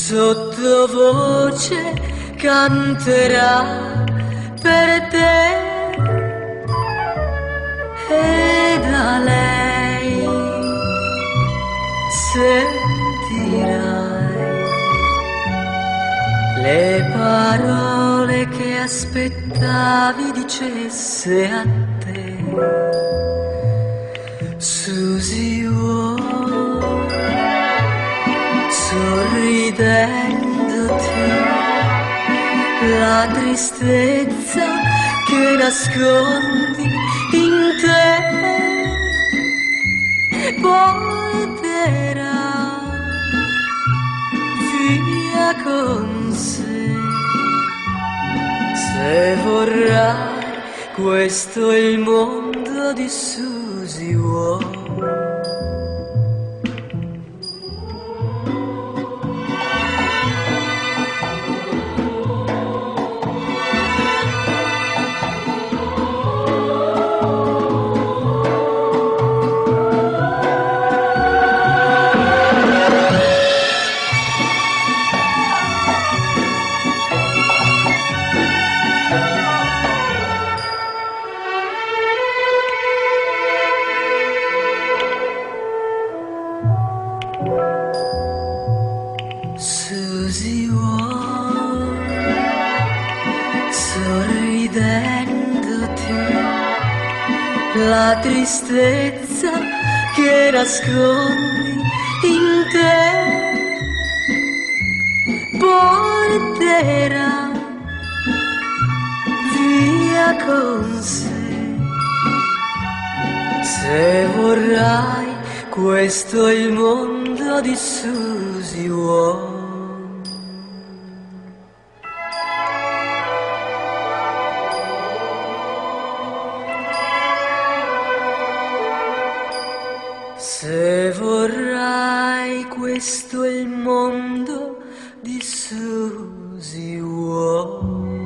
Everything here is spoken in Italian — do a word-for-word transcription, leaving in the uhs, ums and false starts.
sottovoce canterà per te e da lei sentirai le parole che aspettavi dicesse a te. Susie Ward, sorridendoti, la tristezza che nascondi in te porterà via con sé. Se vorrai, questo è il mondo di Susie Ward. Susie Ward, sorridendoti, la tristezza che nascondi in te porterà via con sé. Se vorrai, questo è il mondo di Susie Ward. Se vorrai, questo è il mondo di Susie Ward.